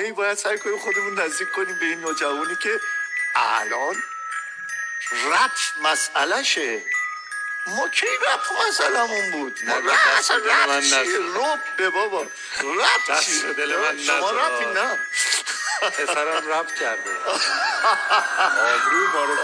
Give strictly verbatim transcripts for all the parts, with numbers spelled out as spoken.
هی باید سعی کنیم خودمون نزدیک کنیم به این نوجوانی که الان رپ مسئله شه. ما کی رپ مسئله‌مون بود؟ ما رپ اصلا رپ چیه؟ رپ به بابا رپ چیه؟ دل من شما رپی نه پسرم رپ کرده آبروی بارو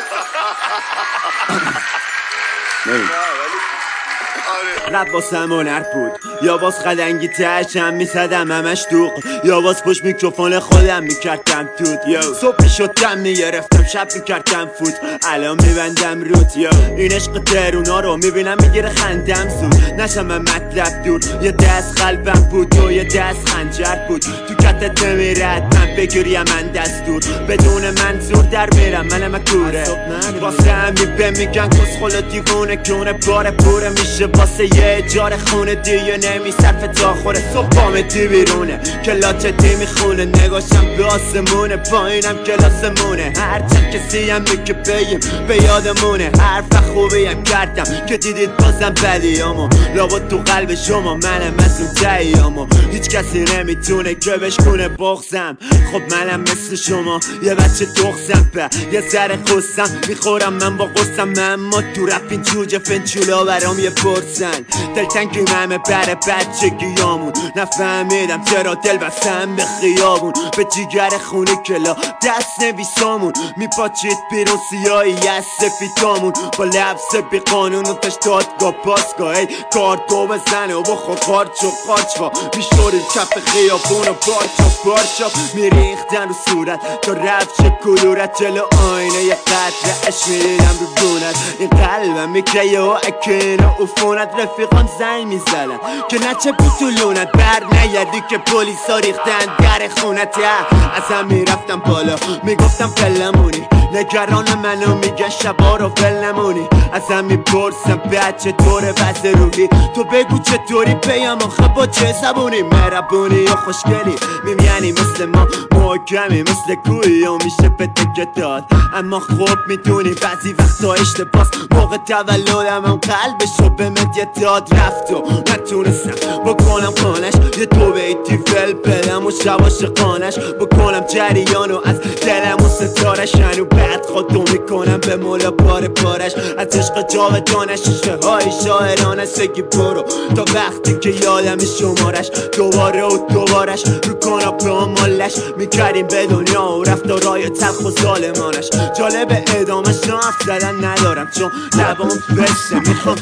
رب واسم هنر بود یا باز خدنگی تشم میزدم همش دوغ یا باز پشت میکروفون خودم میکردم توت یا صبح شدم میگرفتم شب میکردم فوت الان میبندم روت یا این عشق ترونا رو میبینم میگیره خندم زود نشم من مطلب دور یه دست قلبم بود و یه دست خنجر بود تو کتت نمیرد من بگیریم من دستور بدون منظور در میرم من مکوره واسه همین به میگن کس خلا دیوونه کونه بار پوره میشه واسه یه جار خونه دیگه نمی صرف تا خوره صبح بامتی بیرونه کلاچ دی میخونه نگاشم به آسمونه پایینم کلاسمونه هرچند کسی هم میگه بگیم به یادمونه حرف خوبیم کردم که دیدید بازم بدیامو لابد تو قلب شما منم از اون تاییامو هیچ کسی نمیتونه که بشکونه بغزم خب منم مثل شما یه بچه دغزم به یه ذره خستم میخورم من با قرصم اما تو رفین جوجه فنچولا برام یه پرسن دلتنگی همه بره بچگیامون نفهمیدم چرا دل بستم به خیابون به جیگر خونه کلا دست نویسامون میپاچید بیرون سیاهی از سفیدامون با لبس بی قانون و تش دادگاه پاسگاه ای کارتو بزنه و بخور قارچ و قارچها میشورید کف خیابون و پارچ و پارچا میریختن رو صورت تا رفت چه کلورت جلو آینه یه قطره اش میریدم رو گونت این قلبم میکریه و اکنه و عفونت رفیقان زنگ میزدن که نچه بطولونت بر نیردی که پولیسا ریختن در خونت از هم میرفتم بالا میگفتم فلمونی نگران منو میگن شبا رو فل نمونی از هم میپرسم بچه طور بس روحی تو بگو چطوری پیام آخه با چه زبونی مهربونی یا خوشگلی میمیانی مثل ما محکمی مثل کوی و میشه به تکه داد اما خوب میدونی بعضی وقتا اشتباس موقع تولدم هم قلبشو به مدیه داد رفت و نتونستم بکنم خانش یه تو بیتی فل بدم و شواش قانش بکنم جریان و از دلم و ستارش هنو بعد خودو میکنم به مولا پاره پارش از عشق جاودانش شیشه های شاعرانش بگی برو تا وقتی که یادم شمارش دوباره و دوبارش رو کنم به مالش میکردیم به دنیا و رفتارای تلخ و ظالمانش جالب ادامه شانس زدن ندارم چون لبام فشه میخوام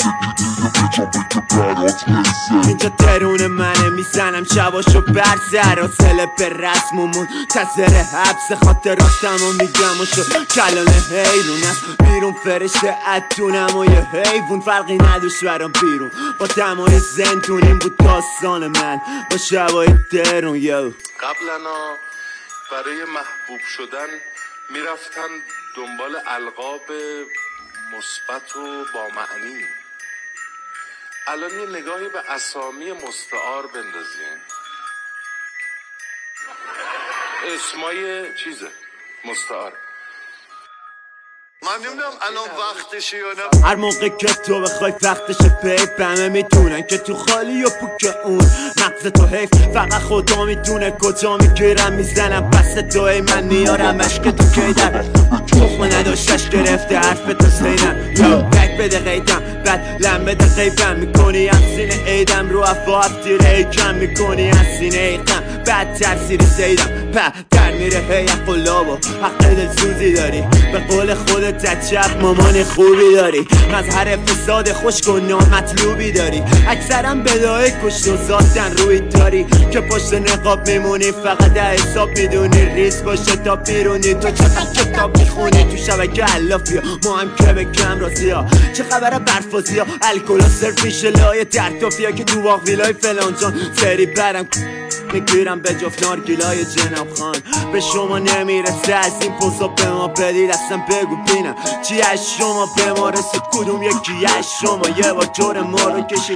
اینجا ترون منه میزنم شباشو بر سر و سله به رسممون تذر حبس خاطراتم و میگم و شو کلانه حیرون است بیرون فرشته اتونم و یه حیوون فرقی نداشت برام بیرون با دمای زندونیم بود داستان من با شبای درون یو قبلنا برای محبوب شدن میرفتن دنبال القاب مثبت و با معنی الان یه نگاهی به اسامی مستعار بندازین اسمای چیزه مستعار من نمیدونم الان وقتشه یا نه هر موقع که تو بخوای وقتش پیپ همه میدونن که تو خالی و پوک اون مغز تو حیف فقط خدا میدونه کجا میگیرم میزنم پس توی من میارمش که تو کی در تخمه نداشتش گرفته حرف تو سینم یا بک بده قیدم بعد لم بده قیبم میکنی از سینه ایدم رو افاق تیره کم میکنی از سینه ایقم بعد ترسیر سیدم په در میره هی قلاب و حق دلسوزی داری به قول خودت عجب مامان خوبی داری مظهر فساد خشک و نامطلوبی داری اکثرم بدای کشت و زادن روی داری که پشت نقاب میمونی فقط ده حساب میدونی ریس باشه تا بیرونی تو چقدر کتاب میخونی تو شبکه علافی ما هم که به کم رازی ها چه خبره برفازی ها الکلا صرف میشه لای درتافی ها که تو واق ویلای فلان جان سری برم میگیرم به جفت نارگیلای جناب خان به شما نمیرسه از این پوزا به ما بدید اصلا بگو بینم چی از شما به ما رسید کدوم یکی از شما یه بار جور ما رو کشید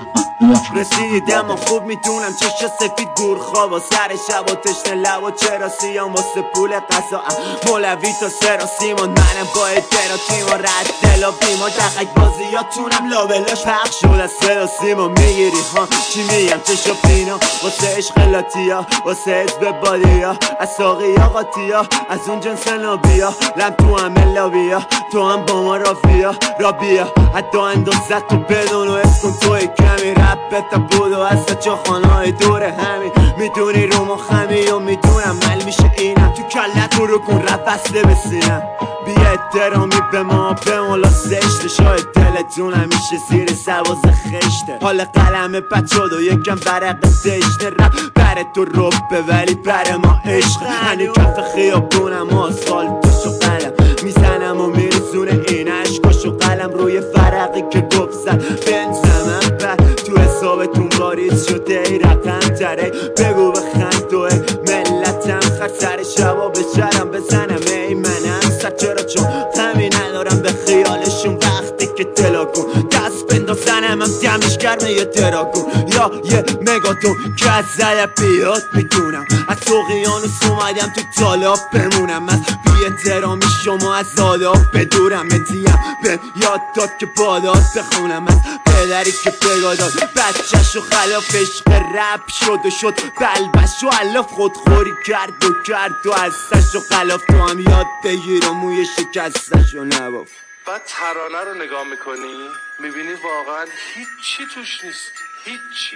رسیدم و خوب میتونم چشم سفید گور خواب و سر شب و تشنه لب و چرا سیام واسه پول قضا مولوی تا سر و سیمان منم با ادرا تیم و رد دل و بیما دقیق بازیاتونم لابلاش پخش شد از سر و سیما میگیری خان چی میگم چشم پینا واسه عشق لاتیا واسه حزب بادیا از ساقی آقاتیا از اون جنس نابیا لم تو همه لابیا تو هم با ما رافیا رابیا حتی اندازت تو بدون و اسکن توی کمی ربت بود و از چه خانهای دور همین میدونی رو ما خمی و میدونم مل میشه اینم تو کلت رو کن رب وصله بسینم بی احترامی به ما به مولا سشته شاید دلتون همیشه زیر سواز خشته حال قلم بد شد و یکم برق دشته رب بره تو ربه ولی بره ما عشق هنی کف خیابونم آسفالتش و قلم میزنم و میرسونه این عشقاش و قلم روی فرقی که گفت زد بنزمم بد تو حسابتون واریز شده ای رقم تره بگو بخند توه ملتم خر سر شبا به شرم بزنم ای منم سر چرا چون غمی ندارم به خیالشون وقتی که تلا کن دست بندازنم هم دمش گرمه یه ترا کن یا یه مگاتون که از زده بیاد میتونم از اقیانوس اومدم تو تالاب بمونم از بی احترامی شما از آداب بدورم اتیم به یاد داد که باداد بخونم از پدری که بگاداد بچهش و خلاف عشق رپ شد و شد بلبش و علاف خودخوری کرد و کرد و ازش و خلاف تو هم یاد بگیر و موی شکستش و نباف بعد ترانه رو نگاه میکنی میبینی واقعا هیچی توش نیست هیچی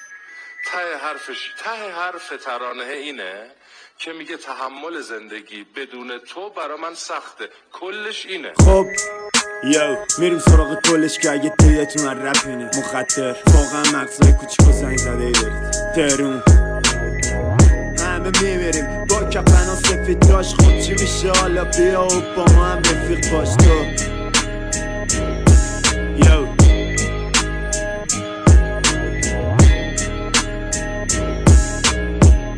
ته حرفش ته حرف ترانه اینه که میگه تحمل زندگی بدون تو برا من سخته کلش اینه خب یو میریم سراغ کلش که اگه تیتون هر رپ اینه مخدر واقعا مغزای کوچیک و زنگ زده ای دارید تهرون همه میمیریم با کفن و سفید داشت خود چی میشه حالا بیا و با ما هم رفیق باش تو یو